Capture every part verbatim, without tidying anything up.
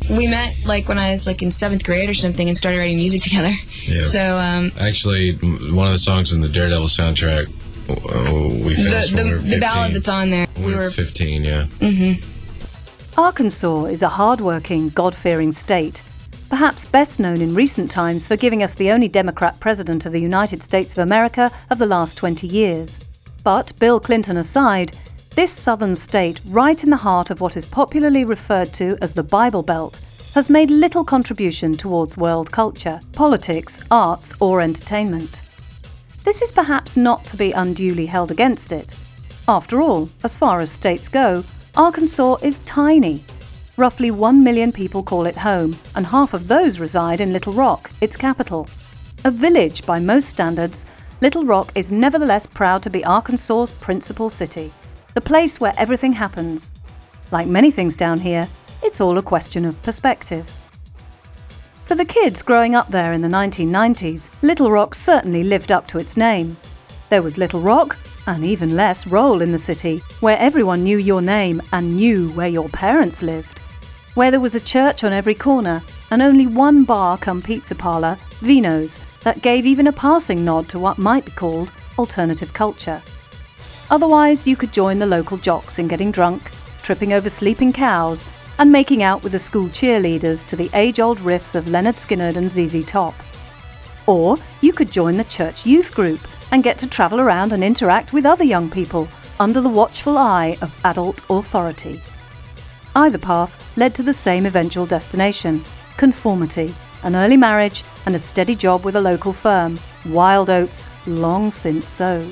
We met like when I was like in seventh grade or something and started writing music together. Yeah. So um, actually, one of the songs in the Daredevil soundtrack, uh, we finished the, when the, we were fifteen. The ballad that's on there. We, we were were fifteen, yeah. Mm-hmm. Arkansas is a hard-working, God-fearing state, perhaps best known in recent times for giving us the only Democrat president of the United States of America of the last twenty years. But, Bill Clinton aside, this southern state, right in the heart of what is popularly referred to as the Bible Belt, has made little contribution towards world culture, politics, arts or entertainment. This is perhaps not to be unduly held against it. After all, as far as states go, Arkansas is tiny. Roughly one million people call it home, and half of those reside in Little Rock, its capital. A village by most standards, Little Rock is nevertheless proud to be Arkansas's principal city, the place where everything happens. Like many things down here, it's all a question of perspective. For the kids growing up there in the nineteen nineties, Little Rock certainly lived up to its name. There was Little Rock, and even less roll in the city, where everyone knew your name and knew where your parents lived. Where there was a church on every corner, and only one bar come pizza parlour, Vino's, that gave even a passing nod to what might be called alternative culture. Otherwise, you could join the local jocks in getting drunk, tripping over sleeping cows, and making out with the school cheerleaders to the age-old riffs of Leonard Skinner and Z Z Top. Or you could join the church youth group and get to travel around and interact with other young people under the watchful eye of adult authority. Either path led to the same eventual destination, conformity, an early marriage, and a steady job with a local firm, wild oats long since sowed.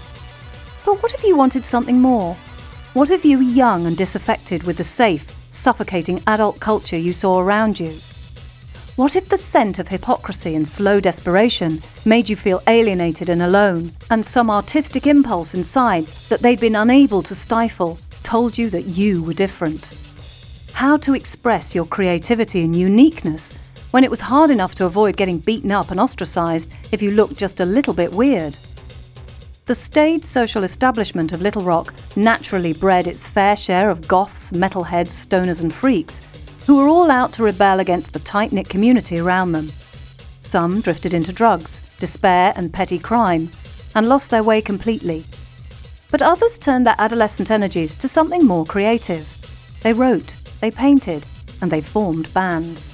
But what if you wanted something more? What if you were young and disaffected with the safe, suffocating adult culture you saw around you? What if the scent of hypocrisy and slow desperation made you feel alienated and alone, and some artistic impulse inside that they'd been unable to stifle told you that you were different? How to express your creativity and uniqueness when it was hard enough to avoid getting beaten up and ostracised if you looked just a little bit weird? The staid social establishment of Little Rock naturally bred its fair share of goths, metalheads, stoners and freaks, who were all out to rebel against the tight-knit community around them. Some drifted into drugs, despair and petty crime, and lost their way completely. But others turned their adolescent energies to something more creative. They wrote, they painted, and they formed bands.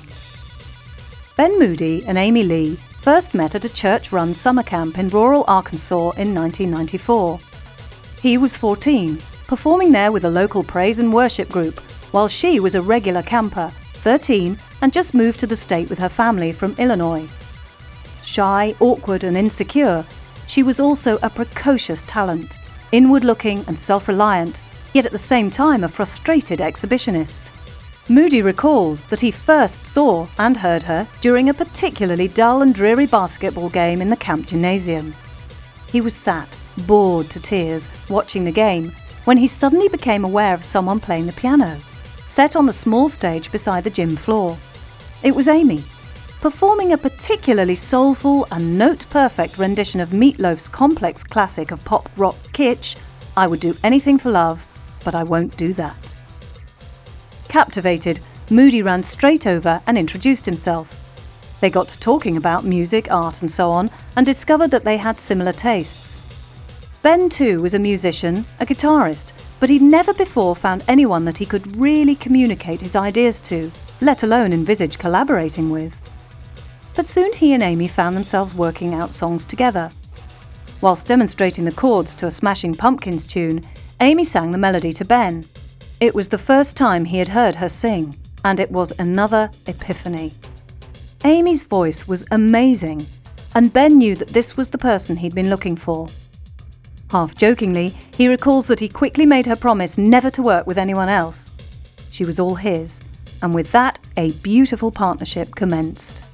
Ben Moody and Amy Lee first met at a church-run summer camp in rural Arkansas in nineteen ninety-four. He was fourteen, performing there with a local praise and worship group, while she was a regular camper, thirteen, and just moved to the state with her family from Illinois. Shy, awkward, and insecure, she was also a precocious talent, inward-looking and self-reliant, yet at the same time a frustrated exhibitionist. Moody recalls that he first saw and heard her during a particularly dull and dreary basketball game in the camp gymnasium. He was sat, bored to tears, watching the game, when he suddenly became aware of someone playing the piano, set on the small stage beside the gym floor. It was Amy, performing a particularly soulful and note-perfect rendition of Meat Loaf's complex classic of pop rock kitsch, I Would Do Anything for Love, But I Won't Do That. Captivated, Moody ran straight over and introduced himself. They got to talking about music, art and so on, and discovered that they had similar tastes. Ben too was a musician, a guitarist, but he'd never before found anyone that he could really communicate his ideas to, let alone envisage collaborating with. But soon he and Amy found themselves working out songs together. Whilst demonstrating the chords to a Smashing Pumpkins tune, Amy sang the melody to Ben. It was the first time he had heard her sing, and it was another epiphany. Amy's voice was amazing, and Ben knew that this was the person he'd been looking for. Half-jokingly, he recalls that he quickly made her promise never to work with anyone else. She was all his, and with that, a beautiful partnership commenced.